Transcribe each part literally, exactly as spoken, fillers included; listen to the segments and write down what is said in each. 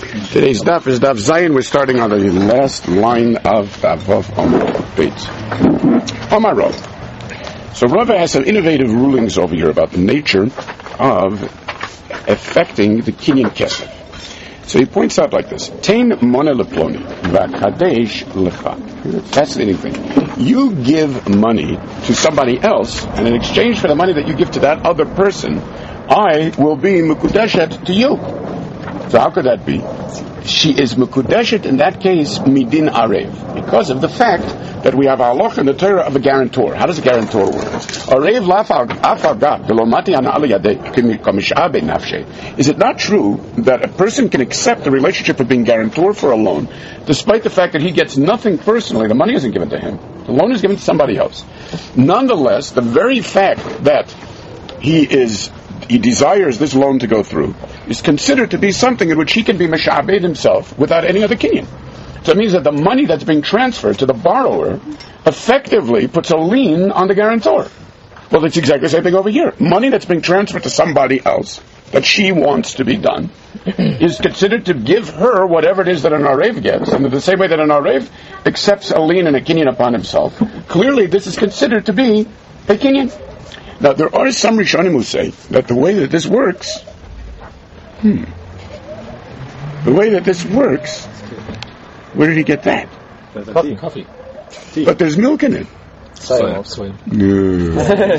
Today's daf is daf Zayin. We're starting on the last line of Vav Amud Beit. Amar Rav. So Rav has some innovative rulings over here about the nature of affecting the Kinyan Kesef. So he points out like this: Tein mona leploni v'kadesh lecha. Fascinating thing. You give money to somebody else, and in exchange for the money that you give to that other person, I will be mekudeshet to you. So how could that be? She is mekudeshet in that case midin arev, because of the fact that we have halach in the Torah of a guarantor. How does a guarantor work? Arev lafagat belomati ana aliyadei kamishabe nafshe. Is it not true that a person can accept the relationship of being guarantor for a loan, despite the fact that he gets nothing personally? The money isn't given to him. The loan is given to somebody else. Nonetheless, the very fact that he is he desires this loan to go through is considered to be something in which he can be meshabed himself without any other kinyan. So it means that the money that's being transferred to the borrower effectively puts a lien on the guarantor. Well, it's exactly the same thing over here. Money that's being transferred to somebody else that she wants to be done is considered to give her whatever it is that an arev gets, and in the same way that an arev accepts a lien and a kinyan upon himself, clearly this is considered to be a kinyan. Now, there are some Rishonim who say that the way that this works, hmm, the way that this works, where did he get that? Coffee. Coffee. Tea. But there's milk in it. Soy. Soy. No.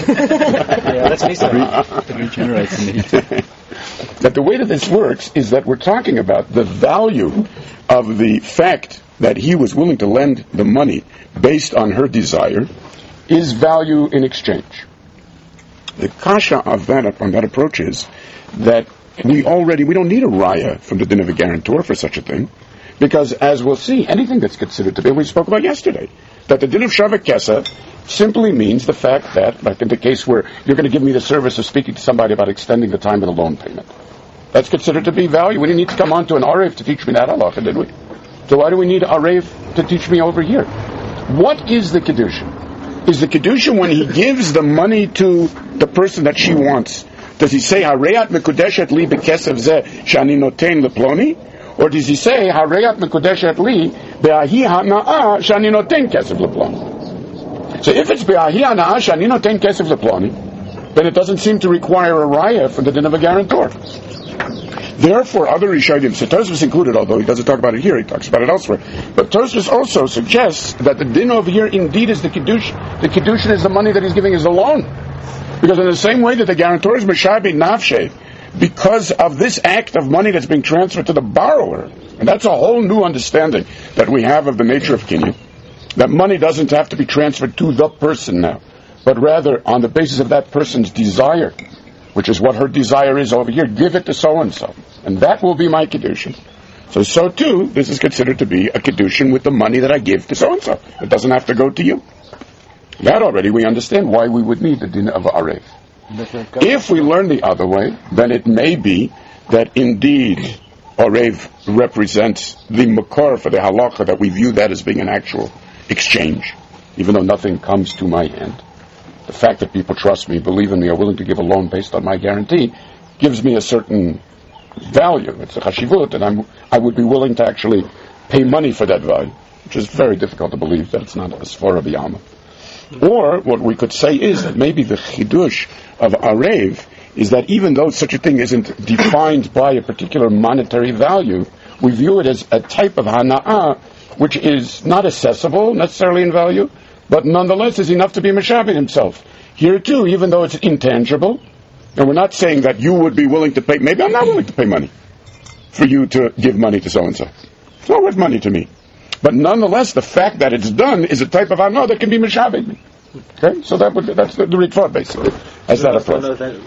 Yeah, that's me. It regenerates in the heat. That the way that this works is that we're talking about the value of the fact that he was willing to lend the money based on her desire is value in exchange. The kasha of that on that approach is that we already we don't need a raya from the din of a guarantor for such a thing, because as we'll see, anything that's considered to be, we spoke about yesterday, that the din of shavak kesef simply means the fact that, like in the case where you're going to give me the service of speaking to somebody about extending the time of the loan payment, that's considered to be value. We didn't need to come on to an arev to teach me that halacha, did we? So why do we need arev to teach me over here? What is the kedusha? Is the kedusha when he gives the money to the person that she wants? Does he say Hareyat mekudeshet li bekesef zeh shani noten leploni, or does he say Hareyat mekudeshet li be'ahi hana'a shani noten kesef leploni? So if it's be'ahi hana'a shani noten kesef leploni, then it doesn't seem to require a raya for the din of a guarantor. Therefore, other Rishonim, so Tosfos included, although he doesn't talk about it here, he talks about it elsewhere. But Tosfos also suggests that the din over here indeed is the kiddush. The kiddush is the money that he's giving as a loan, because in the same way that the guarantor is meshabi nafshe, because of this act of money that's being transferred to the borrower, and that's a whole new understanding that we have of the nature of kinyan. That money doesn't have to be transferred to the person now, but rather on the basis of that person's desire, which is what her desire is over here, give it to so-and-so. And that will be my kedushin. So, so too, this is considered to be a kedushin with the money that I give to so-and-so. It doesn't have to go to you. That already we understand why we would need the din of arev. If we learn the other way, then it may be that indeed arev represents the makor for the halacha, that we view that as being an actual exchange, even though nothing comes to my hand. The fact that people trust me, believe in me, are willing to give a loan based on my guarantee gives me a certain value. It's a chashivut, and I'm, I would be willing to actually pay money for that value, which is very difficult to believe that it's not a svara b'yama. Or what we could say is that maybe the chidush of arev is that even though such a thing isn't defined by a particular monetary value, we view it as a type of hana'ah which is not accessible necessarily in value, but nonetheless is enough to be meshabed himself. Here too, even though it's intangible, and we're not saying that you would be willing to pay, maybe I'm not willing to pay money for you to give money to so-and-so. It's not worth money to me. But nonetheless, the fact that it's done is a type of ano that can be meshabed me. Okay? So that would, that's the, the ritva basically, as that approach.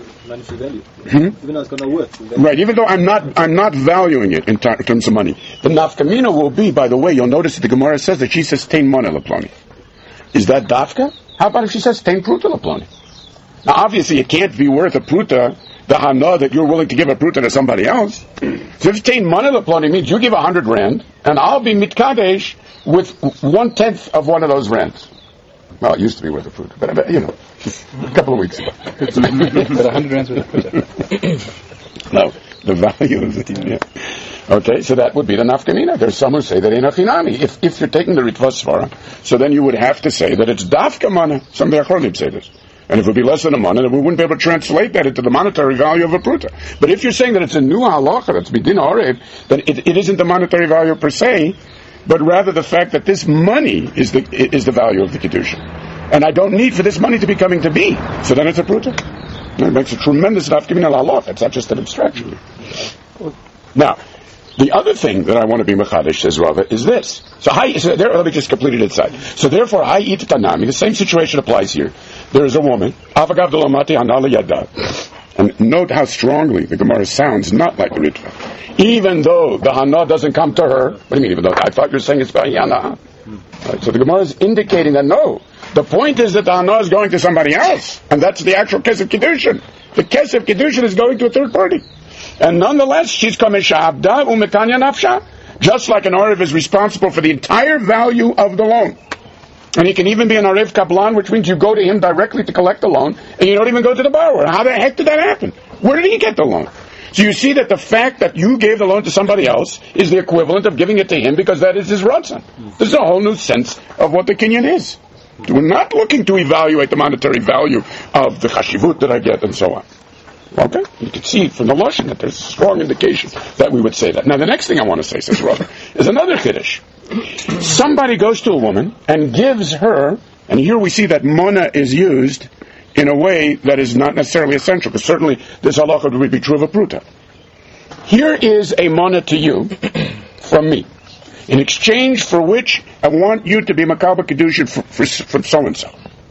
Hmm? Even though it's going to work. Right, even though I'm not, I'm not valuing it in, tar- in terms of money. The nafkamina will be, by the way, you'll notice that the Gemara says that she says tein mona leploni. Is that dafka? How about if she says tein pruta leploni? Now, obviously, it can't be worth a pruta, the hana that you're willing to give a pruta to somebody else. So if tein mona leploni means you give a hundred rand, and I'll be mitkadesh with one tenth of one of those rands. Well, it used to be worth a pruta, but you know, a couple of weeks ago. But a hundred rands worth of pruta. No, the value of it. Yeah. Okay, so that would be the nafkamina. There's some who say that ain't a chinami. If, if you're taking the Ritva Svara, so then you would have to say that it's dafka mana. Some of the Achronim say this. And if it would be less than a mana, then we wouldn't be able to translate that into the monetary value of a pruta. But if you're saying that it's a new halacha, that's midin orev, then it, it isn't the monetary value per se, but rather the fact that this money is the is the value of the kedusha. And I don't need for this money to be coming to be. So then it's a pruta. It makes a tremendous nafkamina la'aloch. It's not just an abstraction. Now, the other thing that I want to be mechadish, says Rava, is this. So, I, so there, let me just complete it inside. So therefore, I eat tanami. The same situation applies here. There is a woman. Avagav delamati hanala yada. And note how strongly the Gemara sounds not like the Ritva. Even though the hana doesn't come to her. What do you mean? Even though I thought you were saying it's by hana. Right, so the Gemara is indicating that no. The point is that the hana is going to somebody else, and that's the actual kesef kedushin. The kesef kedushin is going to a third party. And nonetheless, she's kamesha abda umetanya nafsha. Just like an Arev is responsible for the entire value of the loan. And he can even be an Arev Kablan, which means you go to him directly to collect the loan, and you don't even go to the borrower. How the heck did that happen? Where did he get the loan? So you see that the fact that you gave the loan to somebody else is the equivalent of giving it to him because that is his ratzon. This is a whole new sense of what the kinyan is. We're not looking to evaluate the monetary value of the chashivut that I get and so on. Okay? You can see from the Lashon that there's a strong indication that we would say that. Now the next thing I want to say, says Rava, is another chiddush. Somebody goes to a woman and gives her, and here we see that mona is used in a way that is not necessarily essential, because certainly this halacha would be true of a pruta. Here is a mona to you from me, in exchange for which I want you to be makabel kedushin for, for, for so-and-so.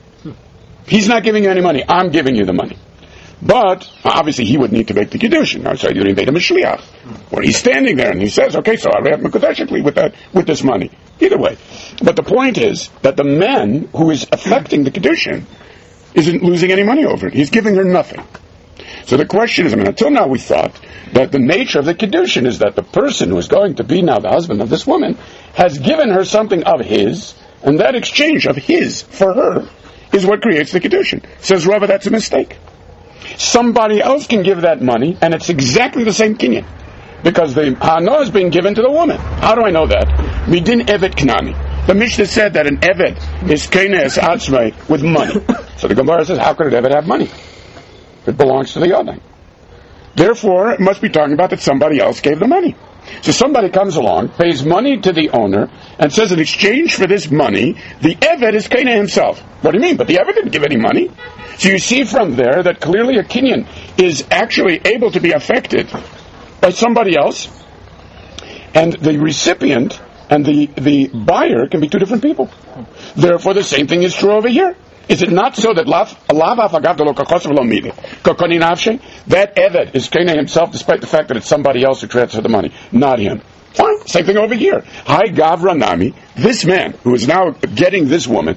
He's not giving you any money, I'm giving you the money. But, obviously, he would need to make the Kiddushin. So you made him a Shliach. Where he's standing there and he says, okay, so I have Mekudeshikli with that, with this money. Either way. But the point is that the man who is affecting the Kiddushin isn't losing any money over it. He's giving her nothing. So the question is, I mean, until now we thought that the nature of the Kiddushin is that the person who is going to be now the husband of this woman has given her something of his, and that exchange of his for her is what creates the Kiddushin. Says Rava, that's a mistake. Somebody else can give that money, and it's exactly the same kinyan. Because the hana is being given to the woman. How do I know that? Midin evet knani. The Mishnah said that an evet is kenes atzmei with money. So the Gemara says, how could an evet have money? It belongs to the yadai. Therefore, it must be talking about that somebody else gave the money. So somebody comes along, pays money to the owner, and says in exchange for this money, the evet is Kena himself. What do you mean? But the evet didn't give any money. So you see from there that clearly a kinyan is actually able to be affected by somebody else, and the recipient and the, the buyer can be two different people. Therefore, the same thing is true over here. Is it not so that that evet is Kena himself, despite the fact that it's somebody else who transferred the money, not him? Fine. Same thing over here. Hi Gavra Nami, this man who is now getting this woman,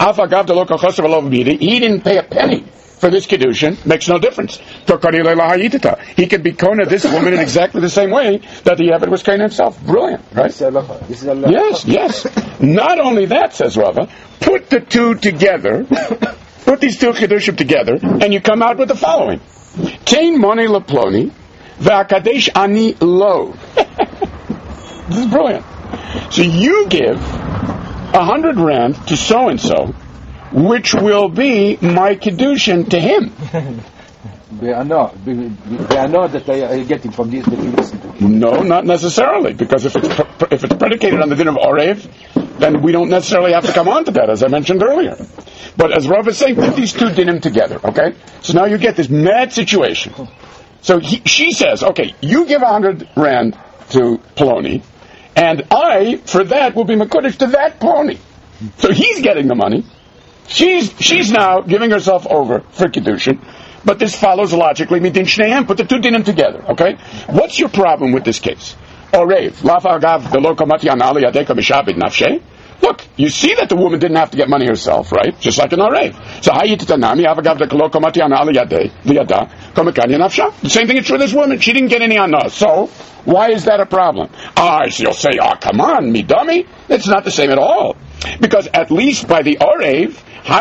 he didn't pay a penny for this Kiddushin, makes no difference. He could be Kona this woman in exactly the same way that the evet was Kena himself. Brilliant, right? Yes, yes. Not only that, says Rava, put the two together, put these two Kiddushim together, and you come out with the following. Kain moni leploni, v'akadesh ani lo. This is brilliant. So you give a hundred rand to so-and-so, which will be my Kiddushin to him. They are not. They are not that I are getting from this that you listen to. No, not necessarily, because if it's if it's predicated on the din of Orev, then we don't necessarily have to come on to that, as I mentioned earlier. But as Rav is saying, put these two dinim together, okay? So now you get this mad situation. So he, she says, okay, you give a hundred rand to Ploni, and I, for that, will be Mekudesh to that Ploni. So he's getting the money. She's she's now giving herself over for Kiddushin. But this follows logically, midin shneim, put the two dinim together, okay? What's your problem with this case? Orev, lafagav velo kamati anali adeka mishabed nafshe. Look, you see that the woman didn't have to get money herself, right? Just like an Orev. So hayitanami avagav de lo kamati anali yade liyada komekanya nafsha. The same thing is true with this woman. She didn't get any anah. So why is that a problem? Ah, so you'll say, ah, oh, come on, me dummy. It's not the same at all. Because at least by the Orev,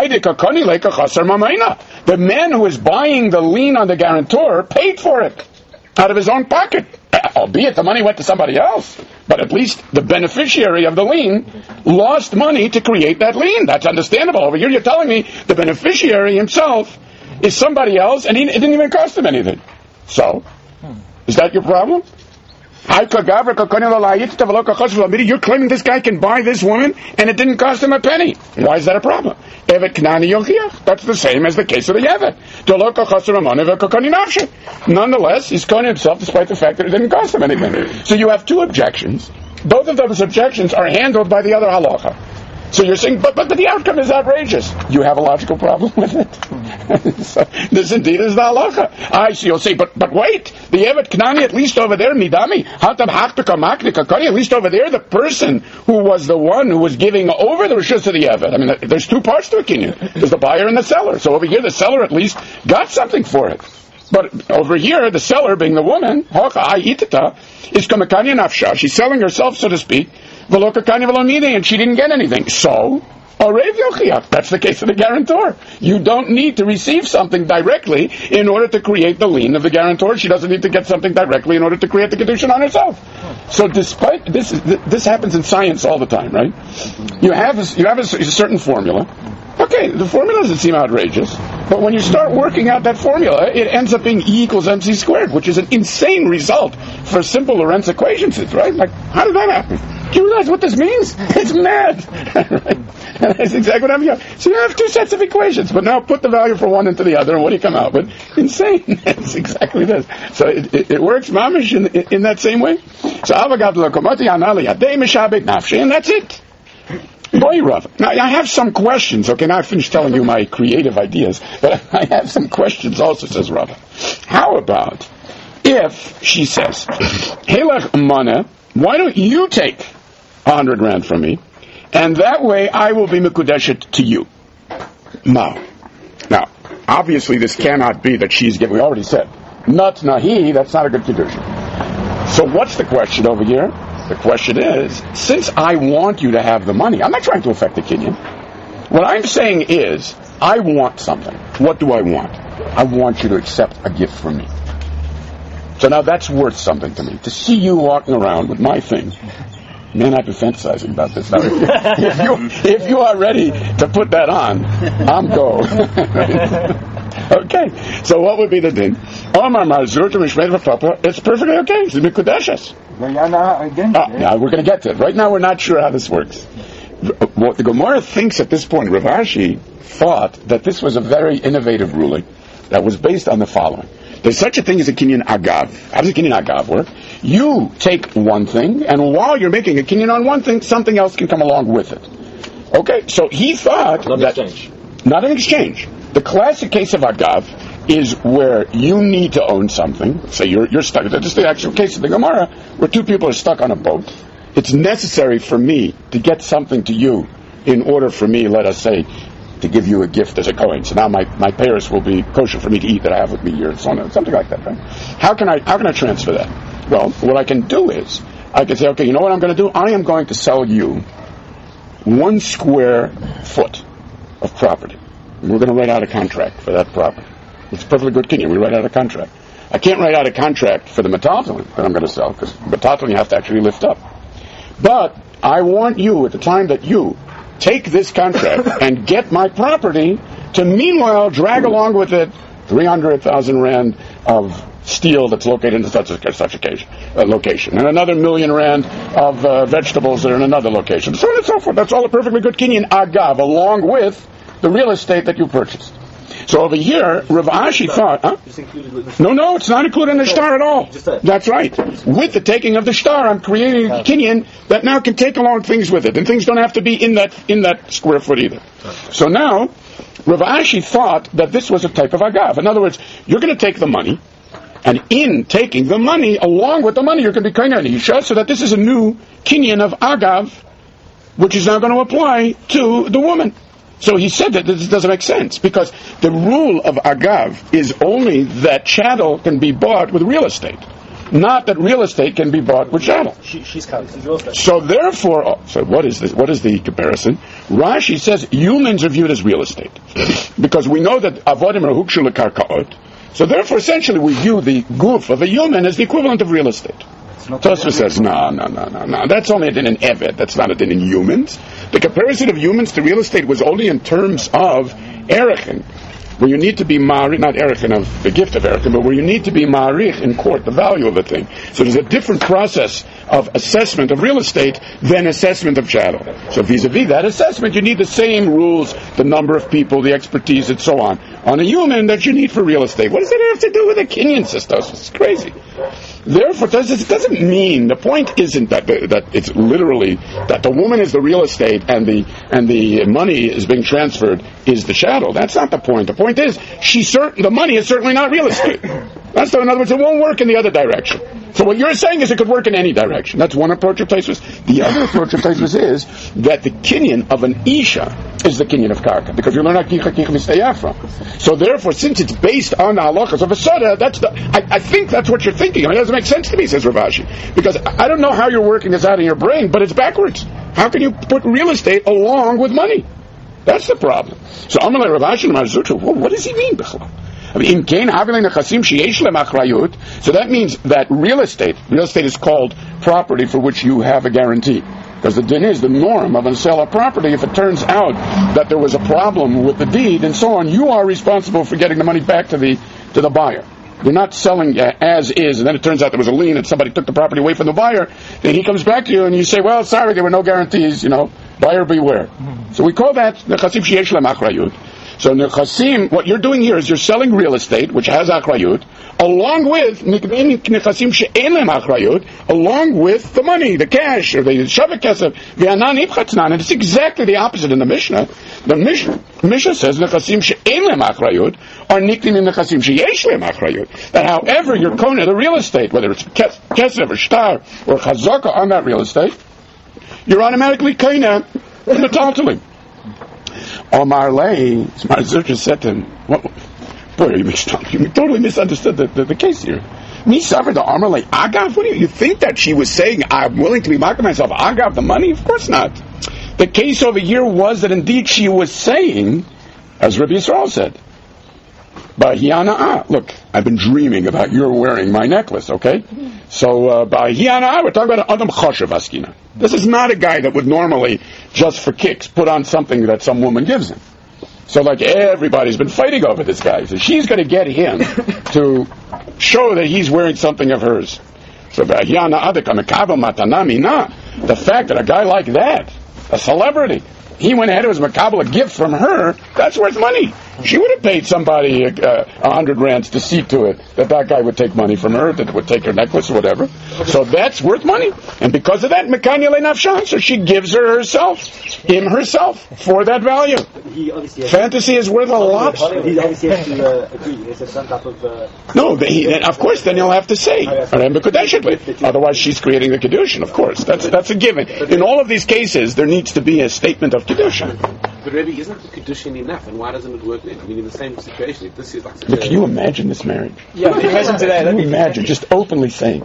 the man who is buying the lien on the guarantor paid for it out of his own pocket. albeit the money went to somebody else, but at least the beneficiary of the lien lost money to create that lien. That's understandable. Over here you're telling me the beneficiary himself is somebody else, and he, it didn't even cost him anything. So, is that your problem? You're claiming this guy can buy this woman, and it didn't cost him a penny. Why is that a problem? That's the same as the case of the Evet. Nonetheless, he's kohen himself, despite the fact that it didn't cost him anything. So you have two objections. Both of those objections are handled by the other halacha. So you're saying, but, but but the outcome is outrageous. You have a logical problem with it. So this indeed is the halacha. I see. You'll say, but but wait, the Evet Knani, at least over there, midami hatam haktika maknika kari. At least over there, the person who was the one who was giving over the rishus to the Evet. I mean, there's two parts to a kinyan. There's the buyer and the seller. So over here, the seller at least got something for it. But over here, the seller, being the woman, is kamakanya nafsha. She's selling herself, so to speak, and she didn't get anything. So, that's the case of the guarantor. You don't need to receive something directly in order to create the lien of the guarantor. She doesn't need to get something directly in order to create the kedushin on herself. So, despite this, this happens in science all the time, right? You have a, you have a, a certain formula. Okay, the formula doesn't seem outrageous, but when you start working out that formula, it ends up being E equals mc squared, which is an insane result for simple Lorentz equations, right? Like, how did that happen? Do you realize what this means? It's mad. Right? And that's exactly what I'm here. So you have two sets of equations, but now put the value for one into the other, and what do you come out with? Insane. It's exactly this. So it, it, it works, mamish, in, in that same way. So avagav lokomoti anali yadei mishabek nafshi, and that's it. Boy, Rav. Now, I have some questions. Okay, now I finished telling you my creative ideas, but I have some questions also, says Rav. How about if she says, Helech mana, why don't you take a hundred rand from me, and that way I will be mikudeshet to you. Ma. Now, obviously this cannot be that she's giving, we already said, not nahi, that's not a good kedusha. So what's the question over here? The question is, since I want you to have the money, I'm not trying to affect the kinyan. What I'm saying is, I want something. What do I want? I want you to accept a gift from me. So now that's worth something to me. To see you walking around with my thing, man, I've been fantasizing about this. Now, if, you, if, you, if you are ready to put that on, I'm go. Okay, so what would be the din? It's perfectly okay. It's mikudeshes. Uh, now we're going to get to it. Right now we're not sure how this works. What the Gemara thinks at this point, Rav Ashi thought that this was a very innovative ruling that was based on the following. There's such a thing as a kinyan agav. How does a kinyan agav work? You take one thing, and while you're making a kinyan on one thing, something else can come along with it. Okay, so he thought not that... exchange. Not an exchange. The classic case of agav is where you need to own something. Say you're you're stuck. This is the actual case of the Gemara, where two people are stuck on a boat. It's necessary for me to get something to you in order for me, let us say, to give you a gift as a kohen. So now my, my payers will be kosher for me to eat that I have with me here, and so on, something like that, right? How can I how can I transfer that? Well, what I can do is I can say, okay, you know what I'm going to do? I am going to sell you one square foot of property. And we're going to write out a contract for that property. It's a perfectly good kinyan. We write out a contract. I can't write out a contract for the metaltalin that I'm going to sell, because metaltalin you have to actually lift up. But I want you, at the time that you take this contract and get my property, to meanwhile drag along with it three hundred thousand rand of steel that's located in such a, such a uh, location, and another million rand of uh, vegetables that are in another location, so on and so forth. That's all a perfectly good kinyan agav, along with the real estate that you purchased. So over here, Rav Ashi thought, huh? No, no, it's not included in the shtar at all. That's right. With the taking of the shtar, I'm creating a kinyan that now can take along things with it, and things don't have to be in that in that square foot either. So now, Rav Ashi thought that this was a type of agav. In other words, you're going to take the money, and in taking the money, along with the money, you're going to be kohen isha, so that this is a new kinyan of agav, which is now going to apply to the woman. So he said that this doesn't make sense, because the rule of agav is only that chattel can be bought with real estate, not that real estate can be bought with chattel. She, she's counted. So therefore, oh, so what is this? What is the comparison? Rashi says humans are viewed as real estate, because we know that avodim are hukshu lekarkaot. So therefore, essentially, we view the goof of a human as the equivalent of real estate. Tosfos says, no, no, no, no, no. That's only a din in Evet. That's not a din in humans. The comparison of humans to real estate was only in terms of Erechin, where you need to be Ma'arich, not Erechin of the gift of Erechin, but where you need to be Ma'arich in court, the value of a thing. So there's a different process of assessment of real estate than assessment of chattel. So vis-a-vis that assessment, you need the same rules, the number of people, the expertise, and so on, on a human that you need for real estate. What does that have to do with a Kenyan system? It's crazy. Therefore, it doesn't mean, the point isn't that the, that it's literally that the woman is the real estate and the and the money is being transferred is the chattel. That's not the point. The point is she certain the money is certainly not real estate. That's the, in other words, it won't work in the other direction. So what you're saying is it could work in any direction. That's one approach of Tosfos. The other approach of Tosfos is that the kinyan of an isha is the kinyan of karka, because you learn akicha kicha mistayafra. So therefore, since it's based on the halachas of a soda, that's the. I, I think that's what you're thinking. I mean, it doesn't make sense to me, says Rav Ashi, because I don't know how you're working this out in your brain, but it's backwards. How can you put real estate along with money? That's the problem. So Amalei Rav Ashi and Marzutra, well, what does he mean, Bechla? I mean, so that means that real estate, real estate is called property for which you have a guarantee. Because the din is the norm of a sale of property. If it turns out that there was a problem with the deed and so on, you are responsible for getting the money back to the to the buyer. You're not selling as is, and then it turns out there was a lien and somebody took the property away from the buyer. Then he comes back to you and you say, well, sorry, there were no guarantees, you know, buyer beware. Mm-hmm. So we call that nechasim sheyesh lehem achrayut. So nechasim, what you're doing here is you're selling real estate, which has achrayut, along with nechasim she'en lehem achrayut, along with the money, the cash, or the shavek kesef, v'anan ibchatznan. And it's exactly the opposite in the Mishnah. The Mishnah, Mishnah says nechasim she'en lehem achrayut are niklim in nechasim sheyesh lehem achrayut. That however you're kona the real estate, whether it's kesef or shtar or chazaka on that real estate, you're automatically kona the metaltalim. Omar Lay, Smart Zercher said to him, what, boy, you, mixed up. You totally misunderstood the, the, the case here. Me suffered the Omar Lay Agav? What do you, you think that she was saying, I'm willing to be marking myself Agav the money? Of course not. The case over here was that indeed she was saying, as Rabbi Yisrael said, Bahiana, look, I've been dreaming about your wearing my necklace, okay? So, uh, Bahiana, we're talking about an Adam Choshev Askina. This is not a guy that would normally, just for kicks, put on something that some woman gives him. So, like, everybody's been fighting over this guy. So she's going to get him to show that he's wearing something of hers. So, Bahiana Adika Mekava Matanami, nah. The fact that a guy like that, a celebrity, he went ahead and was makabel a gift from her, that's worth money. She would have paid somebody a uh, hundred rands to see to it that that guy would take money from her, that would take her necklace or whatever. So that's worth money. And because of that, Mekanya le nafshan, so she gives her herself, him herself, for that value. Fantasy is worth a lot. He obviously has to uh, agree. There's some type of... Uh, no, he, of course, then he'll have to say, otherwise she's creating the Kedushin, of course. That's that's a given. In all of these cases, there needs to be a statement of Kedushin. But Rebbe, isn't the Kedushin enough? And why doesn't it work then? I mean, in the same situation, if this is like... But can you imagine this marriage? Yeah, can you imagine today? Can you imagine, just openly saying...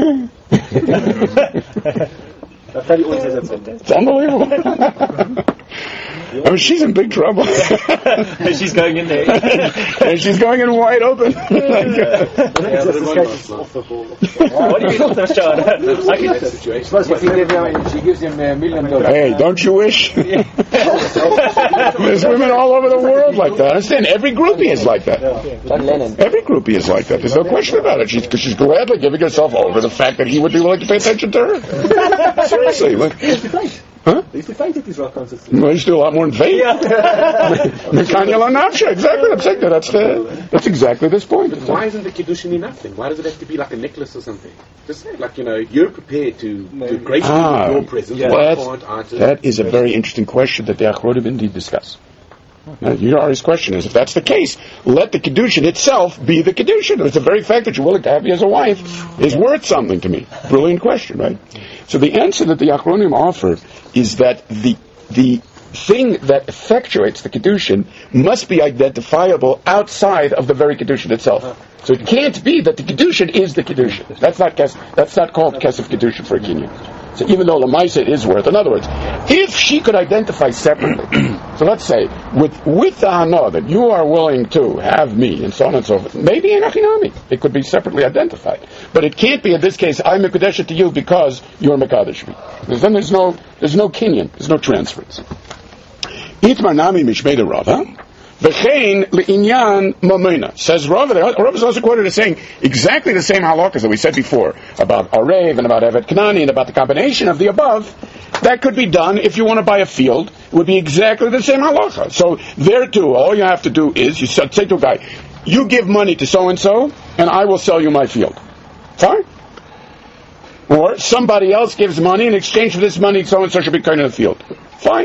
It's unbelievable. I mean, she's in big trouble. She's going in there. And she's going in wide open. What do you mean off the shot? I can situation. She gives him a million dollars. Hey, don't you wish? There's women all over the world like that. I understand. Every groupie is like that. Every groupie is like that. There's no question about it. She's, she's gladly giving herself over the fact that he would be willing to pay attention to her. Seriously. Look. Huh? They used to fight at these rock concerts. Well, they used to do a lot more than faith. Mekanya la nafsha. Exactly. I'm saying that. That's the, that's exactly this point. But why isn't the Kiddushin enough then? Why does it have to be like a necklace or something? Just say, like, you know, you're prepared to, to grace ah, your presence. Yeah. Well, that's, that is a very interesting question that the Achronim indeed discuss. Now, Yari's question is, if that's the case, let the Kedushin itself be the Kedushin. It's the very fact that you're willing to have me as a wife is worth something to me. Brilliant question, right? So the answer that the Achronim offer is that the the thing that effectuates the Kedushin must be identifiable outside of the very Kedushin itself. So it can't be that the Kedushin is the Kedushin. That's not that's not called Kesef Kedushin for a Kinyan. So even though Lamaisa it is worth, in other words, if she could identify separately, so let's say with with the hana that you are willing to have me and so on and so forth, maybe in achinami it could be separately identified, but it can't be in this case I'm mekudeshet to you because you're mekadesh me. Because then there's no there's no kinyan, there's no transference. Itmar nami mishmei Rava. V'chein le'inyan mamona. Says Rav, Rav is also quoted as saying exactly the same halachas that we said before about Arev and about Evet Kanani and about the combination of the above. That could be done if you want to buy a field. It would be exactly the same halacha. So there too, all you have to do is you say to a guy, you give money to so-and-so and I will sell you my field. Fine? Or somebody else gives money in exchange for this money, so-and-so should be kind of the field. Fine?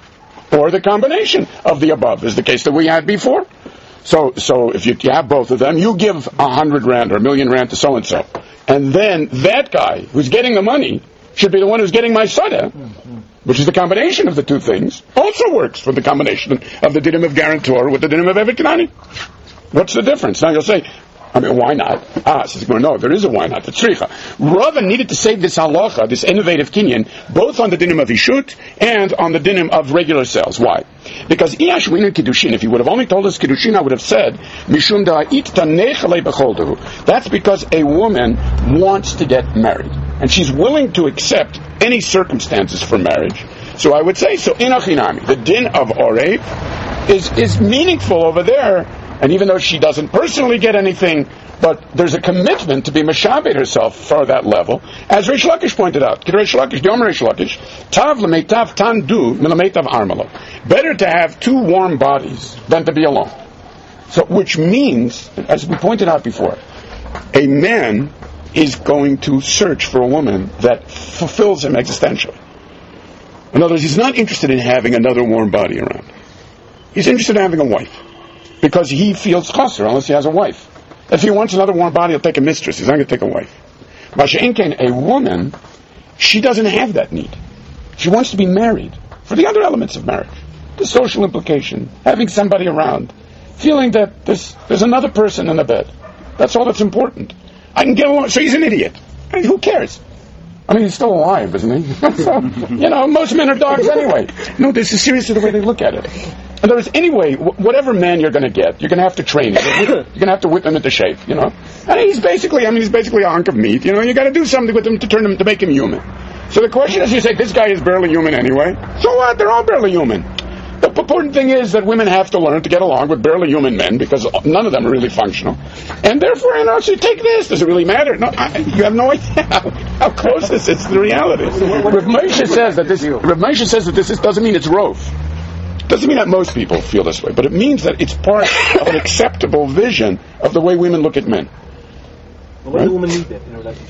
Or the combination of the above is the case that we had before. So, so if you, you have both of them, you give a hundred rand or a million rand to so and so, and then that guy who's getting the money should be the one who's getting my sada, which is the combination of the two things. Also works for the combination of the dinim of guarantor with the dinim of Evet Kanani. What's the difference? Now you'll say, I mean, why not? Ah, says, no, there is a why not. The tzricha. Rava needed to save this halacha, this innovative kinyan, both on the dinim of ishut and on the dinim of regular sales. Why? Because iyashwinin kiddushin, if he would have only told us kiddushin, I would have said, mishum da'it tanechalei b'choldehu. That's because a woman wants to get married, and she's willing to accept any circumstances for marriage. So I would say, so inachinami, the din of orev is is meaningful over there. And even though she doesn't personally get anything, but there's a commitment to be meshabed herself for that level, as Reish Lakish pointed out. Reish Lakish, Yom Reish Lakish, tav lemeitav tandu milameitav armalo. Better to have two warm bodies than to be alone. So, which means, as we pointed out before, a man is going to search for a woman that fulfills him existentially. In other words, he's not interested in having another warm body around. He's interested in having a wife. Because he feels chaser unless he has a wife. If he wants another warm body, he'll take a mistress. He's not going to take a wife. Masha'enken, a woman, she doesn't have that need. She wants to be married for the other elements of marriage. The social implication, having somebody around, feeling that there's, there's another person in the bed. That's all that's important. I can get along. So he's an idiot. I mean, who cares? I mean, he's still alive, isn't he? So, you know, most men are dogs anyway. No, this is seriously the way they look at it. In other words, anyway, whatever man you're going to get, you're going to have to train him. You're going to have to whip him into shape, you know. And he's basically, I mean, he's basically a hunk of meat, you know. You got to do something with him to turn him, to make him human. So the question is, you say, this guy is barely human anyway. So what? They're all barely human. The important thing is that women have to learn to get along with barely human men because none of them are really functional. And therefore, you know, so you take this. Does it really matter? No, I, you have no idea how, how close this is to the reality. Rav Moshe says that this. Rav Moshe says that this is, doesn't mean it's rove. Doesn't mean that most people feel this way, but it means that it's part of an acceptable vision of the way women look at men. Well, what do women need that in a relationship?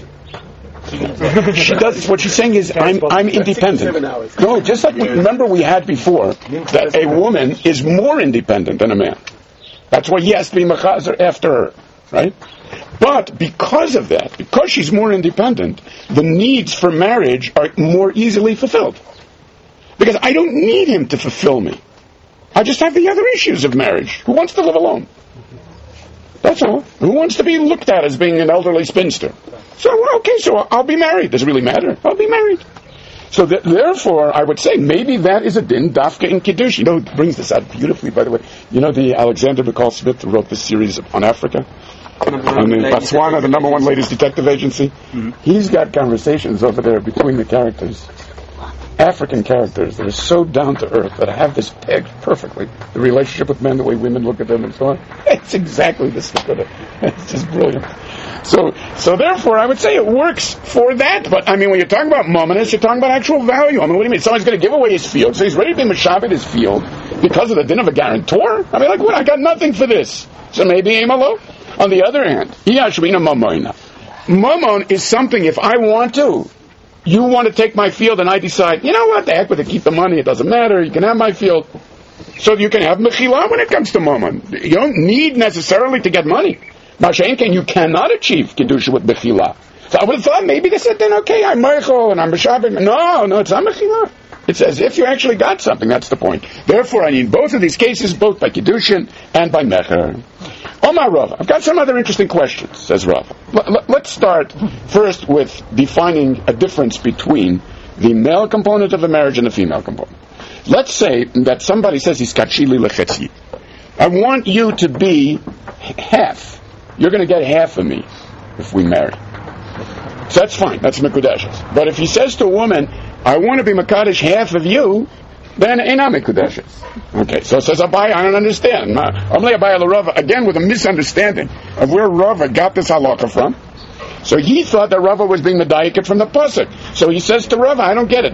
She does. What she's saying is, I'm I'm independent. No, just like we, remember we had before that a woman is more independent than a man. That's why he has to be mechazer after her, right? But because of that, because she's more independent, the needs for marriage are more easily fulfilled. Because I don't need him to fulfill me. I just have the other issues of marriage. Who wants to live alone? That's all. Who wants to be looked at as being an elderly spinster? So, well, okay, so I'll be married. Does it really matter? I'll be married. So th- therefore, I would say maybe that is a din dafka in Kiddush. You know, it brings this out beautifully, by the way. You know the Alexander McCall Smith who wrote this series on Africa? On the Botswana, the number one ladies detective agency? Mm-hmm. He's got conversations over there between the characters. African characters that are so down to earth that have this pegged perfectly. The relationship with men, the way women look at them, and so on. It's exactly this. It's just brilliant. So, so therefore, I would say it works for that. But I mean, when you're talking about mominus, you're talking about actual value. I mean, what do you mean? Someone's going to give away his field, so he's ready to be meshabed his field because of the din of a guarantor? I mean, like what? I got nothing for this. So maybe amalo. On the other hand, iyashvina mamoina. Mamon is something. If I want to. You want to take my field and I decide, you know what, the heck with it, keep the money, it doesn't matter, you can have my field. So you can have mechila when it comes to mammon. You don't need necessarily to get money. Masha'enken, you cannot achieve kedusha with mechila. So I would have thought maybe they said then, okay, I'm meichel and I'm b'shabbat. No, no, it's not mechila. It's as if you actually got something, that's the point. Therefore, I need both of these cases, both by kedushin and by mecher. Omar Rav, I've got some other interesting questions, says Rav. L- l- let's start first with defining a difference between the male component of a marriage and the female component. Let's say that somebody says he's kachili lechetzi. I want you to be half. You're going to get half of me if we marry. So that's fine. That's Mekudeshes. But if he says to a woman, I want to be Mekadesh half of you, then Eina Mekudeshes. Okay, so says Abai, I don't understand. Amalei Abai Rava, again with a misunderstanding of where Rava got this halakha from. So he thought that Rava was being medayik from the pasuk. So he says to Rava, I don't get it.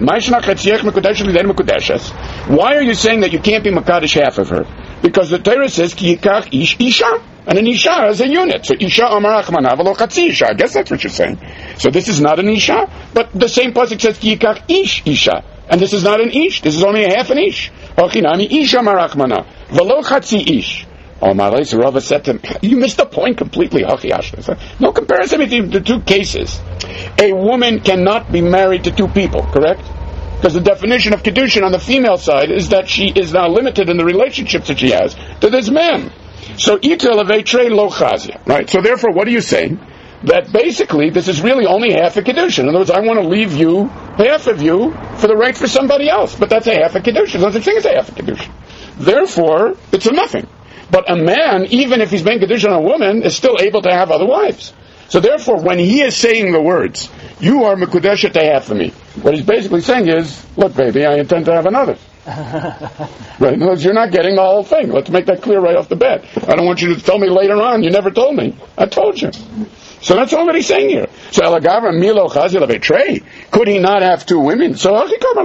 Why are you saying that you can't be Mekadesh half of her? Because the Torah says, Ki yikach ish isha. And an isha is a unit. So isha amar achmana v'lo chatzi isha. I guess that's what you're saying. So this is not an isha, but the same pasuk says ki yikach ish isha. And this is not an ish. This is only a half an ish. Ochinami isha amar achmana v'lo chatzi ish. Oh, my so Rava said to him, you missed the point completely. No comparison between the two cases. A woman cannot be married to two people, correct? Because the definition of Kedushin on the female side is that she is now limited in the relationships that she has to this man. So, right? So therefore, what are you saying? That basically, this is really only half a Kedushin. In other words, I want to leave you, half of you, for the right for somebody else. But that's a half a Kedushin. There's no such thing as a half a Kedushin. Therefore, it's a nothing. But a man, even if he's being Kedushin on a woman, is still able to have other wives. So therefore, when he is saying the words, you are Mekudeshet to half of me, what he's basically saying is, look, baby, I intend to have another. Right? In other words, you're not getting the whole thing. Let's make that clear right off the bat. I don't want you to tell me later on, you never told me. I told you. So that's all that he's saying here. So Elagavra Milo Chazil Betray, could he not have two women? So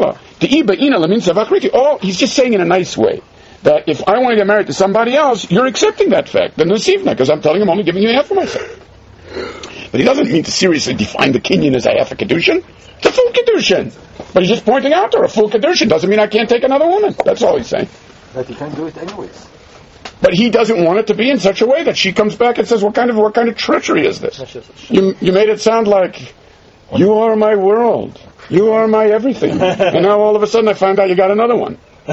oh, he's just saying in a nice way that if I want to get married to somebody else, you're accepting that fact. The Nusivna, because I'm telling him I'm only giving you half of myself. But he doesn't mean to seriously define the Kinyan as a half a Kedushin. It's a full Kedushin. But he's just pointing out to her, a full Kedushin doesn't mean I can't take another woman. That's all he's saying. But he can't do it anyways. But he doesn't want it to be in such a way that she comes back and says, what kind of what kind of treachery is this? You, you made it sound like, you are my world. You are my everything. And now all of a sudden I find out you got another one.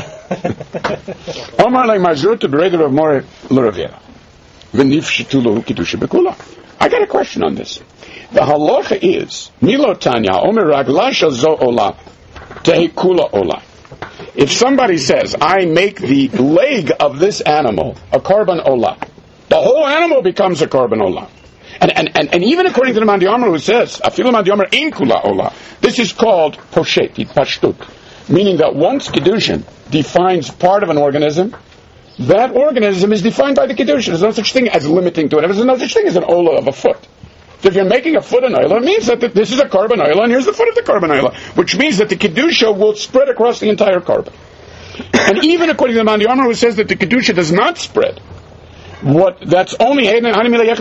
Omar like Mazur to Bereder of More L'Ravera. V'nifshitulu Kedusha Bekula. I got a question on this. The halacha is, Milo Tanya, Omer Raglasha Zo Ola, Tehi Kula Ola. If somebody says, I make the leg of this animal a carbon ola, the whole animal becomes a carbon ola. And, and, and, and even according to the Mandiyamar who says, Afilu Mandiyamar ein kula ola, this is called poshet, pashtut, meaning that once Kedushin defines part of an organism, that organism is defined by the Kedushin. There's no such thing as limiting to it. There's no such thing as an ola of a foot. So if you're making a foot an oila, it means that this is a carbon oila, and here's the foot of the carbon oila, which means that the kedusha will spread across the entire carbon. And even according to the Mandiyamar, who says that the kedusha does not spread, what that's only that's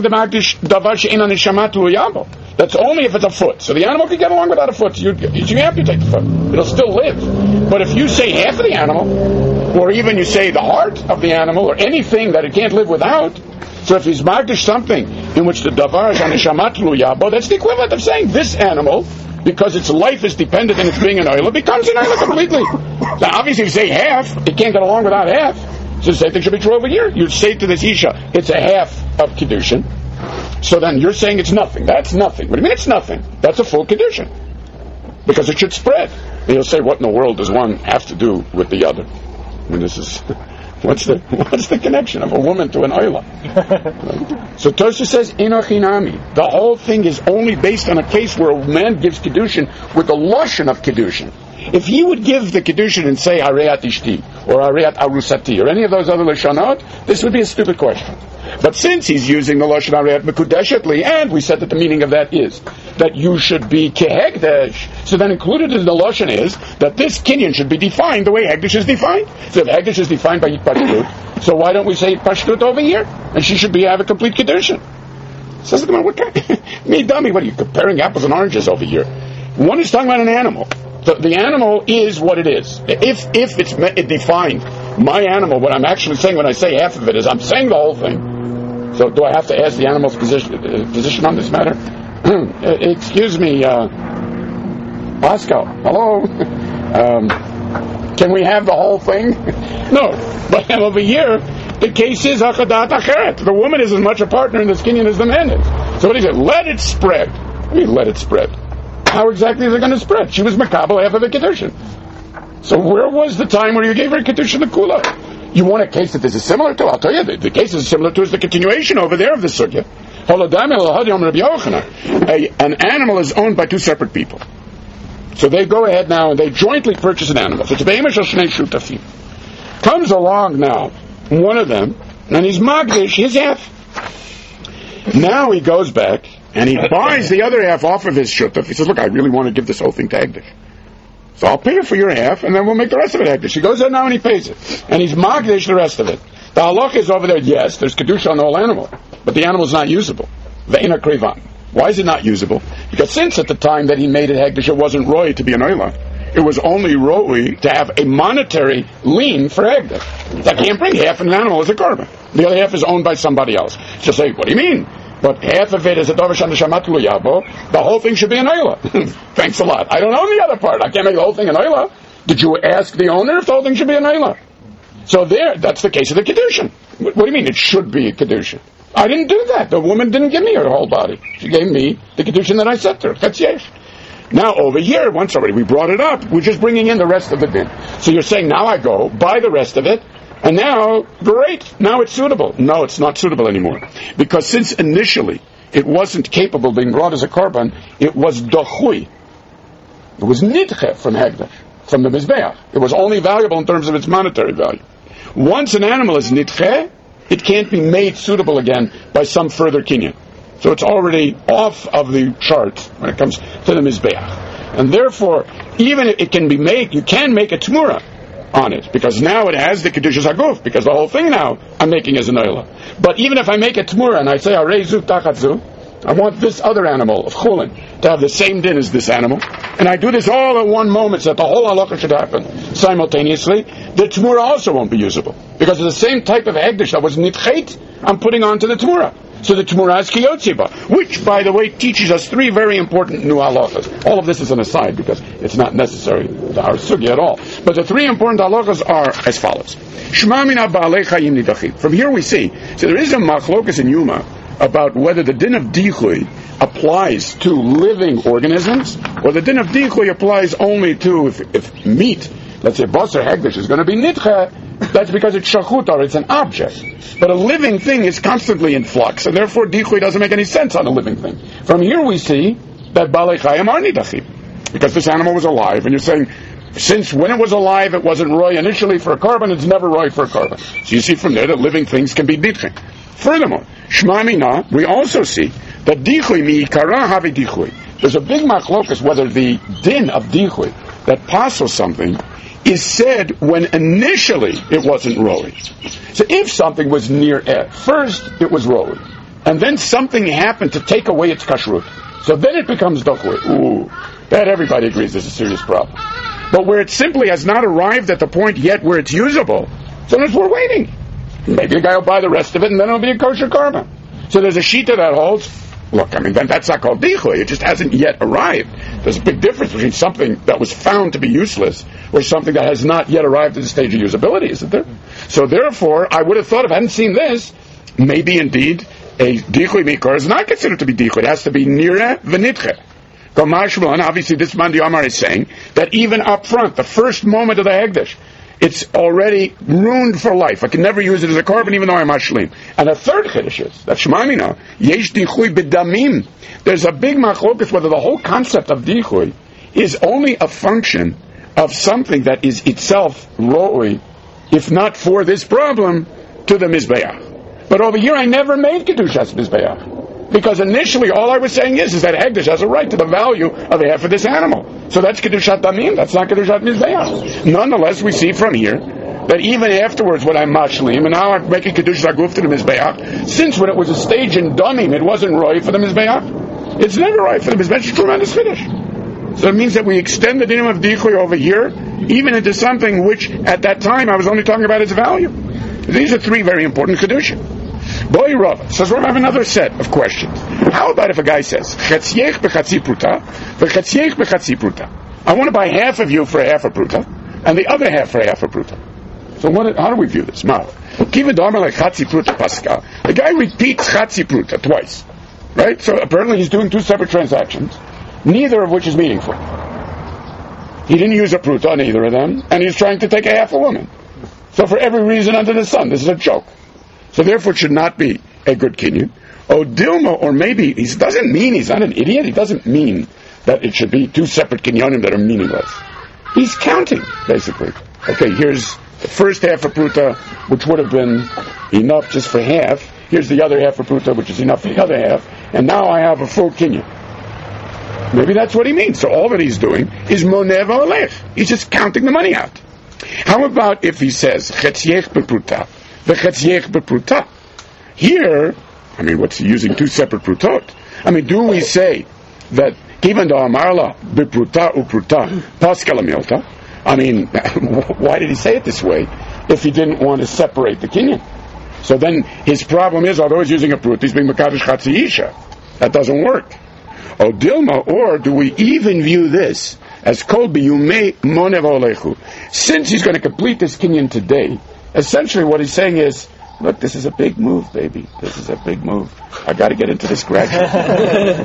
only if it's a foot. So the animal can get along without a foot. You you amputate the foot, it'll still live. But if you say half of the animal, or even you say the heart of the animal, or anything that it can't live without. So if he's magdish something in which the davar is anishamat luyabo, that's the equivalent of saying this animal, because its life is dependent on its being an oila, becomes an oila completely. Now obviously if you say half, it can't get along without half. So the same thing should be true over here. You'd say to this isha, it's a half of kedushin. So then you're saying it's nothing. That's nothing. What do you mean it's nothing? That's a full kedushin. Because it should spread. And you'll say, what in the world does one have to do with the other? I mean, this is... What's the what's the connection of a woman to an oila? So Tosha says inochinami. The whole thing is only based on a case where a man gives kedushin with the lashon of kedushin. If he would give the kedushin and say areat ishti or areat arusati or any of those other lashonot, this would be a stupid question. But since he's using the lashon areat mekudeshetli, and we said that the meaning of that is that you should be kehegdesh, so then included in the lashon is that this kinyan should be defined the way hegdesh is defined. So if hegdesh is defined by yitpashtut, so why don't we say yitpashtut over here? And she should be have a complete kedushin. Says the Gemara, what kind? Me dummy, what are you comparing apples and oranges over here? One is talking about an animal. The, the animal is what it is. If if it's it defined, my animal, what I'm actually saying when I say half of it is I'm saying the whole thing. So do I have to ask the animal's position, uh, position on this matter? Excuse me, uh, Pascal, hello? um, can we have the whole thing? No. But over here, The case is achadat acheret. The woman is as much a partner in this kinyan as the man is. So what he said, let it spread. I mean, let it spread. How exactly is it going to spread? She was makabel half of the kedushin. So where was the time where you gave her kedushin the kula? You want a case that this is similar to? I'll tell you, the, the case is similar to is the continuation over there of the sugya. An animal is owned by two separate people. So they go ahead now and they jointly purchase an animal. So it's comes along now, one of them, and he's magdish his half. Now he goes back and he buys the other half off of his shutaf. He says, look, I really want to give this whole thing to Hegdish. So I'll pay you for your half, and then we'll make the rest of it Hegdish. He goes there now and he pays it. And he's magdish the rest of it. The halacha is over there, yes, there's kedusha on the whole animal, but the animal is not usable. Ve'ina krivan. Why is it not usable? Because since at the time that he made it Hegdish, it wasn't roi to be an oila. It was only roi to have a monetary lien for Hegdish. I can't bring half an animal as a korban. The other half is owned by somebody else. So say, what do you mean? But half of it is a dovish and shamat lo yabo. The whole thing should be an oila. Thanks a lot. I don't own the other part. I can't make the whole thing an oila. Did you ask the owner if the whole thing should be an oila? So there, that's the case of the kedushin. What, what do you mean it should be a kedushin? I didn't do that. The woman didn't give me her whole body. She gave me the kedushin that I set her. That's yes. Now over here, once already we brought it up, we're just bringing in the rest of the din. So you're saying now I go buy the rest of it, and now great, now it's suitable. No, it's not suitable anymore, because since initially it wasn't capable of being brought as a korban, it was dochui. It was nidche from Hegdish, from the mizbeach. It was only valuable in terms of its monetary value. Once an animal is nidche, it can't be made suitable again by some further kinyan. So it's already off of the chart when it comes to the mizbeach. And therefore, even if it can be made, you can make a tmura on it, because now it has the kedushas haguf, because the whole thing now I'm making as an oila. But even if I make a tmura and I say areizu tachatzu, I want this other animal of chulin to have the same din as this animal, and I do this all at one moment so that the whole halacha should happen simultaneously, the tmura also won't be usable, because it's the same type of hegdish that was nitchet I'm putting onto the tmura. So the tmura is kiyotziba, which, by the way, teaches us three very important new halachas. All of this is an aside because it's not necessary to our sugi at all. But the three important halachas are as follows. Shema mina ba'alei chayim nidachim. From here we see, so there is a machlokas in Yuma about whether the din of dichui applies to living organisms, or the din of dichui applies only to if, if meat, let's say basar hegdish, is going to be nidcha. That's because it's shachut, or it's an object. But a living thing is constantly in flux, and therefore dichui doesn't make any sense on a living thing. From here we see that balei chayim are nidachim, because this animal was alive, and you're saying, since when it was alive it wasn't roy initially for a korban, it's never roy for a korban. So you see from there that living things can be nidchim. Furthermore, shma mina, we also see that dichui mi'ikara havi dichui. There's a big machlokas whether the din of dichui, that passes something, is said when initially it wasn't rolling. So if something was near it, first it was rolling, and then something happened to take away its kashrut, so then it becomes dochui. Ooh, that everybody agrees is a serious problem. But where it simply has not arrived at the point yet where it's usable, so we're waiting. Maybe the guy will buy the rest of it, and then it'll be a kosher korban. So there's a shita that holds, look, I mean, then that's not called dichui. It just hasn't yet arrived. There's a big difference between something that was found to be useless or something that has not yet arrived at the stage of usability, isn't there? So therefore, I would have thought if I hadn't seen this, maybe indeed a dichui mikor is not considered to be dichui. It has to be nira v'nitche. And obviously this man Amar is saying that even up front, the first moment of the hegdish, it's already ruined for life. I can never use it as a korban even though I'm ashlim. And a third chiddush is that shmamina yesh dichui b'damim. There's a big machlokas whether the whole concept of dichui is only a function of something that is itself ro'oi, if not for this problem, to the mizbeach. But over here I never made kedushas mizbeach. Because initially all I was saying is, is that hegdish has a right to the value of half of this animal. So that's kedushat damim, that's not kedushat mizbeach. Nonetheless, we see from here that even afterwards when I'm mashlim, and now I'm making kedushat aguf to the mizbeach, since when it was a stage in damim, it wasn't roy for the mizbeach, it's never roy for the mizbeach, it's a tremendous finish. So it means that we extend the din of dichui over here, even into something which at that time I was only talking about its value. These are three very important kedusha. Boy Rav says, we have another set of questions. How about if a guy says, Chetziech b'chatzi pruta, v'chetziech b'chatzi pruta. I want to buy half of you for a half a pruta, and the other half for a half a pruta. So what? How do we view this? Ma, the guy repeats chatzi pruta twice, right? So apparently he's doing two separate transactions, neither of which is meaningful. He didn't use a pruta on either of them, and he's trying to take a half a woman. So for every reason under the sun, this is a joke. So therefore it should not be a good kinyan. Oh, Dilma, or maybe he doesn't mean he's not an idiot. He doesn't mean that it should be two separate kinyanim that are meaningless. He's counting, basically. Okay, here's the first half of pruta, which would have been enough just for half. Here's the other half of pruta, which is enough for the other half. And now I have a full kinyan. Maybe that's what he means. So all that he's doing is monev olech. He's just counting the money out. How about if he says chetziech bepruta, v'chetziech bepruta? Here, I mean, what's he using two separate prutot? I mean, do we say that kivan da amarla bepruta upruta paskal milta? I mean, why did he say it this way if he didn't want to separate the kinyan? So then his problem is, although he's using a prut, he's being mekadosh chatzi isha. That doesn't work. O dilma, or do we even view this as kol biyumei monev olechu? Since he's going to complete this kinyan today, essentially what he's saying is, look, this is a big move, baby. This is a big move. I got to get into this gradually.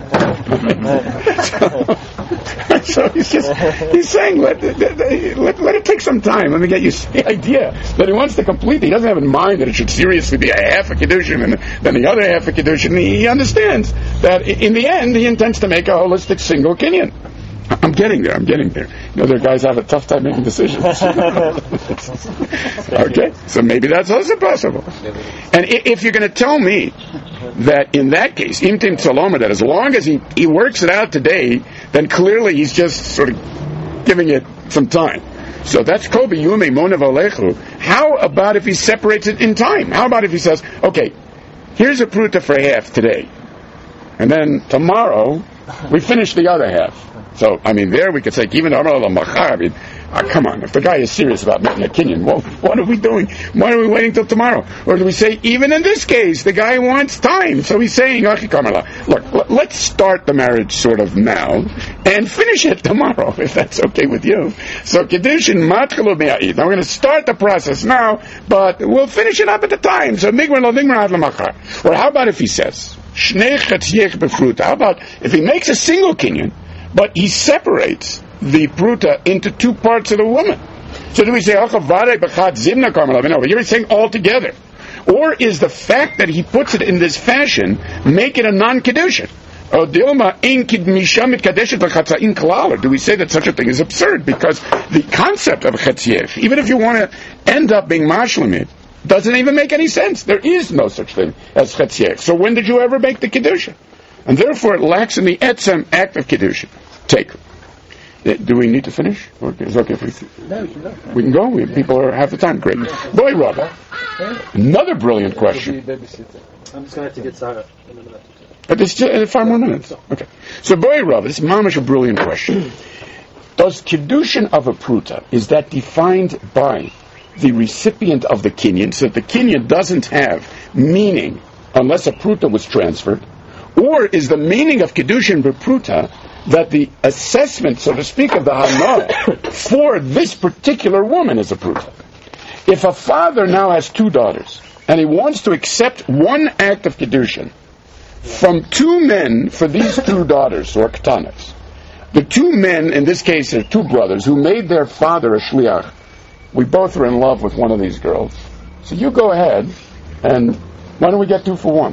so, so he's just he's saying let, let, let, let it take some time. Let me get you the idea that he wants to complete. He doesn't have in mind that it should seriously be a half a kiddushin and then the other half a kiddushin. He understands that in the end he intends to make a holistic single kinyan. I'm getting there, I'm getting there. You know, there are guys have a tough time making decisions. Okay, so maybe that's also possible. And if you're going to tell me that in that case, imtim tzaloma, that as long as he, he works it out today, then clearly he's just sort of giving it some time. So that's kol biyumei monev olechu. How about if he separates it in time? How about if he says, okay, here's a pruta for half today, and then tomorrow we finish the other half. So, I mean, there we could say, even I mean, uh, come on, if the guy is serious about making a kinyan, well, what are we doing? Why are we waiting till tomorrow? Or do we say, even in this case, the guy wants time, so he's saying, look, let's start the marriage sort of now, and finish it tomorrow, if that's okay with you. So, Kiddushin matchalu me'a'id. Now, we're going to start the process now, but we'll finish it up at the time. So, migmar lo migmar ad l'machar. Or how about if he says, shnei chetziech befruta? How about if he makes a single kinyan, but he separates the pruta into two parts of the woman? So do we say, over here he's saying all together? Or is the fact that he puts it in this fashion make it a non-kedushin? Or do we say that such a thing is absurd? Because the concept of chetziech, even if you want to end up being mashlamid, doesn't even make any sense. There is no such thing as chetziech. So when did you ever make the kedushin? And therefore it lacks in the etzem act of kedushin. Take. Do we need to finish? Or is it okay if we... No, we can go. We can go? We, people are half the time. Great. Boy, Rabbi. Another brilliant question. I'm just going to have to get Sarah in a minute. But there's uh, five more minutes. Okay. So, Boy, Rabbi, this is mamish a brilliant question. Does kedushin of a pruta, is that defined by the recipient of the kinyan, so that the kinyan doesn't have meaning unless a pruta was transferred? Or is the meaning of kedushin bepruta that the assessment, so to speak, of the hana for this particular woman is a pruta? If a father now has two daughters and he wants to accept one act of kedushin from two men for these two daughters, or ketanas, the two men, in this case, are two brothers who made their father a shliach. We both are in love with one of these girls. So you go ahead, and why don't we get two for one?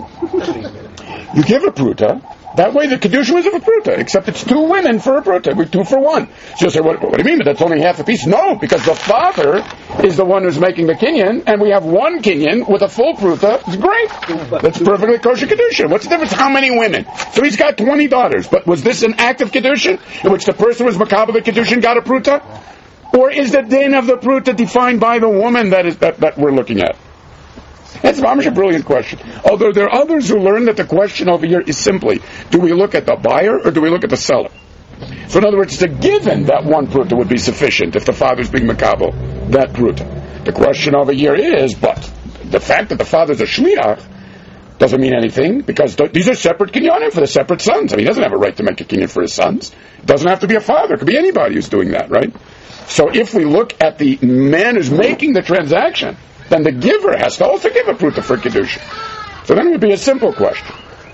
You give a pruta. That way the kedusha was of a pruta, except it's two women for a pruta. We're two for one. So you'll say, what, what do you mean? But that's only half a piece. No, because the father is the one who's making the kinyan, and we have one kinyan with a full pruta. It's great. That's perfectly kosher kedusha. What's the difference? How many women? So he's got twenty daughters. But was this an act of kedusha in which the person was makabel the kedusha and got a pruta? Or is the din of the pruta defined by the woman that is that, that we're looking at? That's a brilliant question. Although there are others who learn that the question over here is simply, do we look at the buyer or do we look at the seller? So in other words, it's a given that one pruta would be sufficient if the father's being makabel that pruta. The question over here is, but the fact that the father's a shliach doesn't mean anything, because th- these are separate kinyanim for the separate sons. I mean, he doesn't have a right to make a kinyan for his sons. It doesn't have to be a father. It could be anybody who's doing that, right? So if we look at the man who's making the transaction, then the giver has to also give a pruta for kedusha. So then it would be a simple question.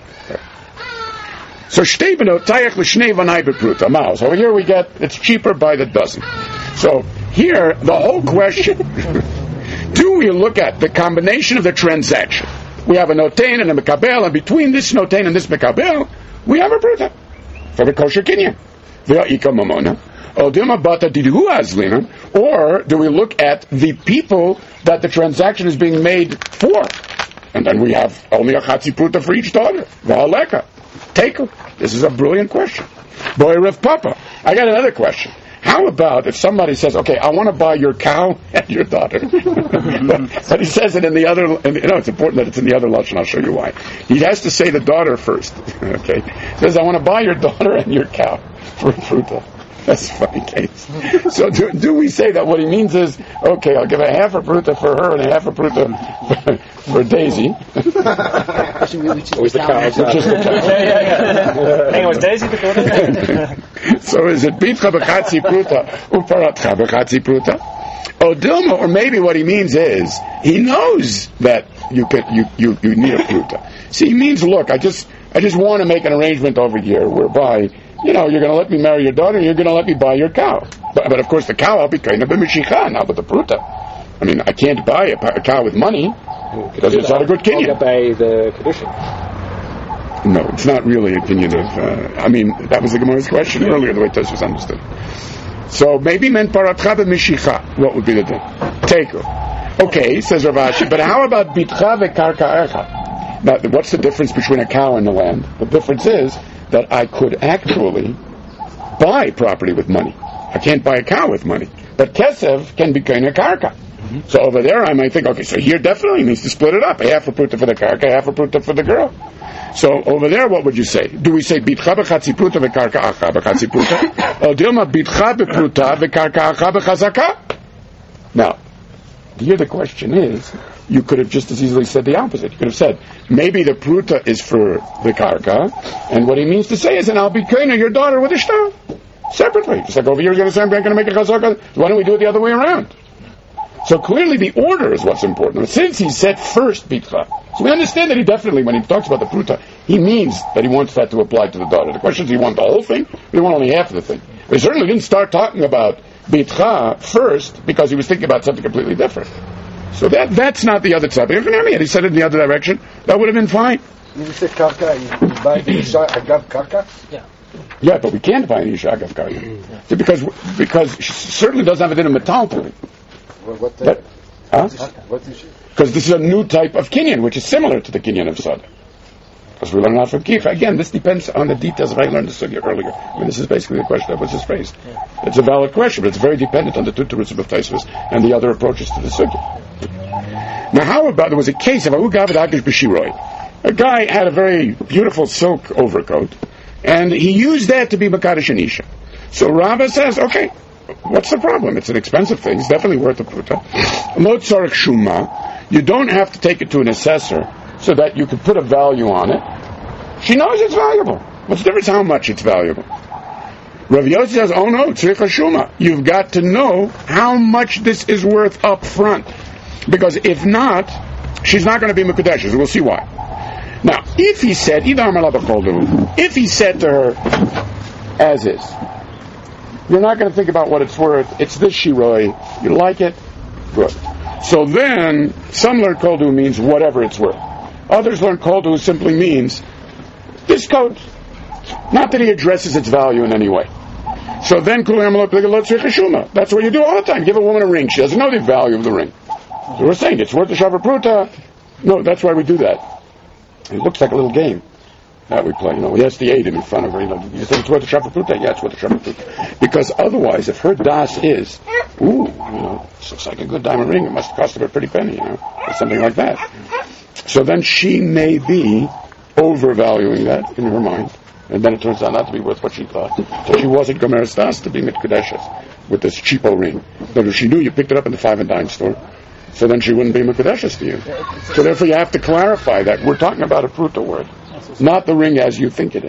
So shtebeno tayach l'shnei vanai bepruta mouse. Over here we get it's cheaper by the dozen. So here the whole question: do we look at the combination of the transaction? We have a notain and a mekabel, and between this notain and this mekabel, we have a pruta for the kosher kinyan. Ve'ika mamona. Or do we look at the people that the transaction is being made for? And then we have only a chatzi pruta for each daughter. V'aleka. Take her. This is a brilliant question. Boy, Rav Papa. I got another question. How about if somebody says, okay, I want to buy your cow and your daughter. but, but he says it in the other, in, you know, it's important that it's in the other lashon. I'll show you why. He has to say the daughter first. okay. He says, I want to buy your daughter and your cow for pruta. That's a funny case. So do, do we say that what he means is, okay, I'll give a half a pruta for her and a half a pruta for, for Daisy. Which is the cow. Which is the cow. Yeah, yeah, yeah. Hang on, was Daisy the daughter? So is it bitcha b'chatzi pruta uparatcha b'chatzi pruta? Or Dilma, or maybe what he means is, he knows that you could, you, you, you need a pruta. See, he means, look, I just, I just want to make an arrangement over here whereby, you know, you're going to let me marry your daughter and you're going to let me buy your cow. But, but of course, the cow, I'll be kind of a mishicha, not with the pruta. I mean, I can't buy a, a cow with money because it's not a good kinyan. I'll buy the kedushin. No, it's not really a kinyan of, uh, I mean, that was the Gemara's question earlier, the way Tosfos understood. So maybe meant paratcha b'mishicha. What would be the thing? Take her. Okay, says Rav Ashi, but how about bitcha v'karka echa? Now, what's the difference between a cow and the land? The difference is that I could actually buy property with money. I can't buy a cow with money. But kesev can be kind of karka. Mm-hmm. So over there I might think, okay, so here definitely means to split it up. Half a pruta for the karka, half a pruta for the girl. So over there, what would you say? Do we say bitcha b'chatzi pruta v'karka acha b'chatzi pruta? Or dilma bitcha b'pruta v'karka acha b'chazaka? Now, here the question is, you could have just as easily said the opposite. You could have said, maybe the pruta is for the karka, and what he means to say is, and I'll be kaina your daughter with a shtar, separately. Just like over here, you're going to say, I'm going to make a chazaka. Why don't we do it the other way around? So clearly the order is what's important. Since he said first bitcha, so we understand that he definitely, when he talks about the pruta, he means that he wants that to apply to the daughter. The question is, do you want the whole thing, or do you want only half of the thing? But he certainly didn't start talking about bitcha first because he was thinking about something completely different. So that that's not the other side. But if he said it in the other direction, that would have been fine. You say karka, you buy the isha agav karka? Yeah. Yeah, but we can't buy an isha agav karka. So because because she certainly doesn't have it in a metal to it. Well, what But, huh? What is she? Because this is a new type of kinyan, which is similar to the kinyan of Sada. Because we learn out from Kicha. Again, this depends on the details of I learned the sugya earlier. I mean, this is basically the question that was just raised. Yeah. It's a valid question, but it's very dependent on the two Terutzim of Tosfos and the other approaches to the sugya. Now, how about, there was a case of a guy had a very beautiful silk overcoat, and he used that to be Makadosh and Isha. So Rava says, okay, what's the problem? It's an expensive thing. It's definitely worth a pruta. Lo tzarech shuma. You don't have to take it to an assessor so that you can put a value on it. She knows it's valuable. What's the difference how much it's valuable? Rav Yossi says, oh no, tzricha shuma. You've got to know how much this is worth up front. Because if not, she's not going to be Mekadesh. We'll see why. Now, if he said, if he said to her, as is, you're not going to think about what it's worth. It's this shiroi. You like it? Good. So then, some learn koldu means whatever it's worth. Others learn koldu simply means this coat. Not that he addresses its value in any way. So then, that's what you do all the time. Give a woman a ring. She doesn't know the value of the ring. So we're saying it's worth the shavar pruta. No, that's why we do that. It looks like a little game that we play. You know, we has the eight in front of her. You know, you think it's worth the shavar pruta? Yeah, it's worth the shavar pruta. Because otherwise, if her das is, ooh, you know, this looks like a good diamond ring. It must have cost her a pretty penny, you know, or something like that. So then she may be overvaluing that in her mind, and then it turns out not to be worth what she thought. So she wasn't gomeres das to be mitkadeshes with this cheapo ring. But if she knew you picked it up in the five and dime store, so then she wouldn't be Mekadesh to you. So therefore you have to clarify that we're talking about a pruta word, not the ring as you think it is.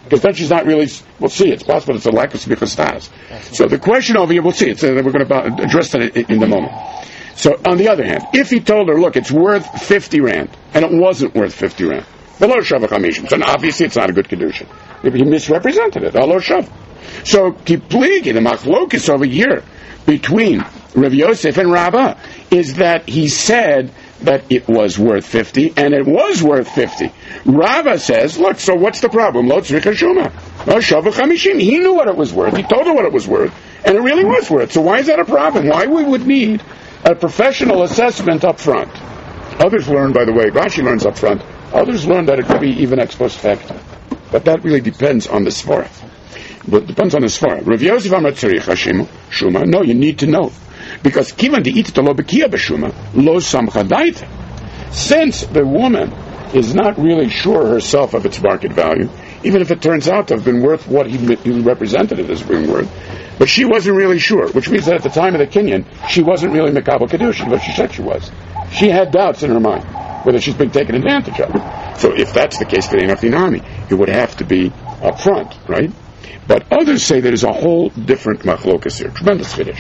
Because then she's not really, we'll see, it's possible it's a lack of smichas das. So the question over here, we'll see, it's, uh, we're going to address that in, in the moment. So on the other hand, if he told her, look, it's worth fifty rand, and it wasn't worth fifty rand, below shavach hamishim, so obviously it's not a good kedushin. He misrepresented it, alo shav. So kipligi, the machlokis over here between Rav Yosef and Rabbah is that he said that it was worth fifty, and it was worth fifty. Rabbah says, look, so what's the problem? Lo tzricha shuma. Lo shavach hamishim. He knew what it was worth. He told her what it was worth, and it really was worth. So why is that a problem? Why we would need a professional assessment up front? Others learn, by the way, Rashi learns up front. Others learn that it could be even ex post facto. But that really depends on the svara. But it depends on the svara. Rav Yosef Amar tzricha shuma. No, you need to know. Because kivan de'itita lo bekiya b'shuma lo samcha daita. Since the woman is not really sure herself of its market value, even if it turns out to have been worth what he, he represented it as being worth, but she wasn't really sure, which means that at the time of the kinyan, she wasn't really mekabel kedushin, but she said she was. She had doubts in her mind whether she's been taken advantage of. So if that's the case for the Enochinami, it would have to be up front, right? But others say there's a whole different machlokas here. Tremendous chiddush.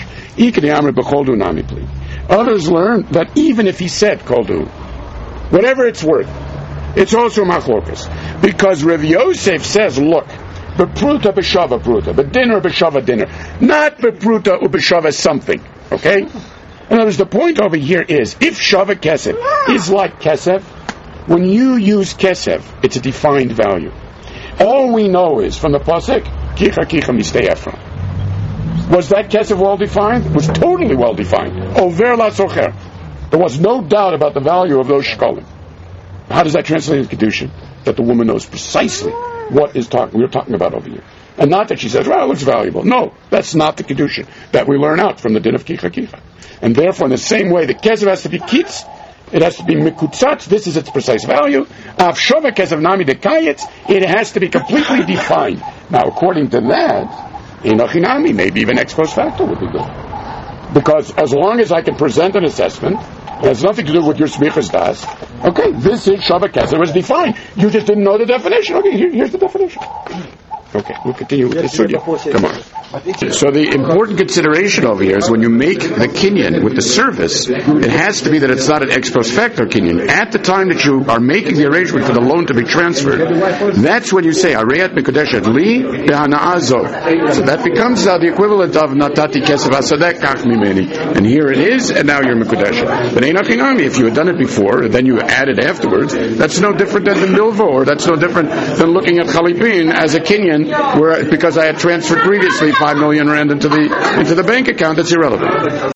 Others learn that even if he said koldu, whatever it's worth, it's also machlokas. Because Rav Yosef says, look, bepruta b'shava pruta, b'dinner b'shava dinner, not bepruta u'b'shava something. Okay? In other words, the point over here is, if shava kesef is like kesef, when you use kesef, it's a defined value. All we know is, from the pasuk, kicha kicha mistei Ephron. Was that kesef well defined? It was totally well defined. Over la socher. There was no doubt about the value of those shkolim. How does that translate into kedushin? That the woman knows precisely what is talking we're talking about over here, and not that she says, "Well, it looks valuable." No, that's not the kedushin that we learn out from the din of kicha kicha. And therefore, in the same way, the kesef has to be kitz. It has to be mikutzatz. This is its precise value. Av shova kesef nami dekayetz. It has to be completely defined. Now, according to that, enochinami, maybe even ex post facto would be good. Because as long as I can present an assessment, it has nothing to do with your smichas das. Okay, this is shava kesef. It was defined. You just didn't know the definition. Okay, here, here's the definition. Okay, we'll continue with this. Come on. So the important consideration over here is when you make the kinyan with the service, it has to be that it's not an ex post facto kinyan. At the time that you are making the arrangement for the loan to be transferred, that's when you say, Areyat Mekudeshet Li Behana'azo. So that becomes uh, the equivalent of Natati Kesef Hasadek Kach Mimeni. And here it is, and now you're Mekudeshet. But Einachinami, if you had done it before, and then you added afterwards, that's no different than the Milvo, or that's no different than looking at Chalipin as a kinyan, where because I had transferred previously five million rand into the into the bank account, that's irrelevant.